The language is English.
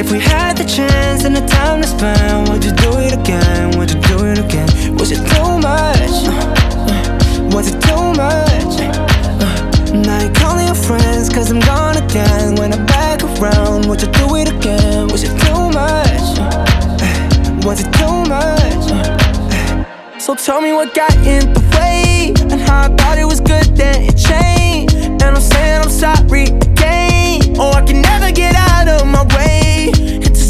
If we had the chance and the time to spend, would you do it again? Would you do it again? Was it too much? Was it too much? Now you're calling your friends cause I'm gone again. When I'm back around, would you do it again? Was it too much? Was it too much? So tell me what got in the way, and how I thought it was good then